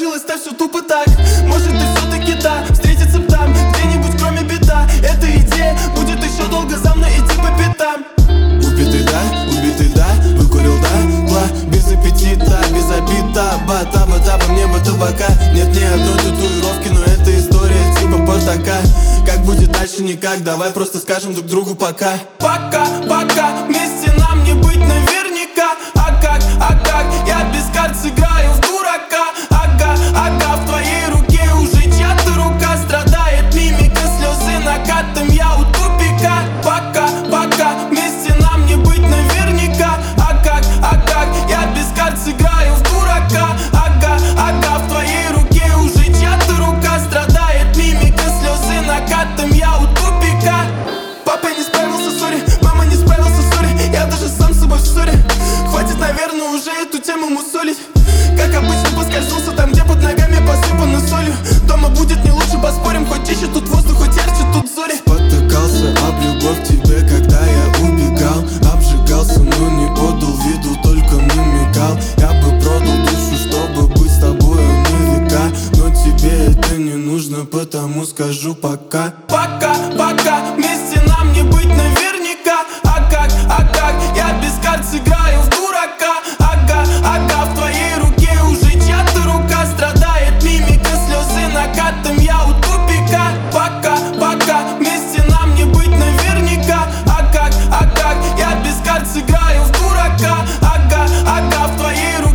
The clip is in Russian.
получилось-то все тупо так. Может ты все-таки да, встретиться б там где-нибудь кроме бита. Эта идея будет еще долго за мной идти по пятам. Убитый да, выкурил да, без аппетита, без обида. Бата, мне бы табака. Нет ни одной татуировки, но это история типа Спартака. Как будет дальше никак, давай просто скажем друг другу пока. Пока, вместе нам не быть наверняка. А как, я без карт сыграю в дурака. Ага, в твоей руке уже чья-то рука. Страдает мимика, слезы накатом, я у тупика. Пока, вместе нам не быть наверняка. А как, я без карт сыграю в дурака. Ага, в твоей руке уже чья-то рука. Страдает мимика, слезы накатом, я у тупика. Папа не справился, сори, мама не справился, сори. Я даже сам с собой в ссоре. Хватит, наверное, уже эту тему мусолить. Как обычно поскользнулся там, где под ногами посыпано солью. Дома будет не лучше, поспорим, хоть чище тут воздух, хоть ярче тут зори. Спотыкался об любовь к тебе, когда я убегал. Обжигался, но не подал виду, только намекал. Я бы продал душу, чтобы быть с тобою на века. Но тебе это не нужно, потому скажу пока. Пока, вместе нам не быть наверняка. А как, я без карт сыграю в дурака. Ага, в твоей руке уже чья-то рука. Страдает мимика, слезы накатом, я у тупика. Пока, вместе нам не быть наверняка. А как, я без карт сыграю в дурака. Ага, в твоей руке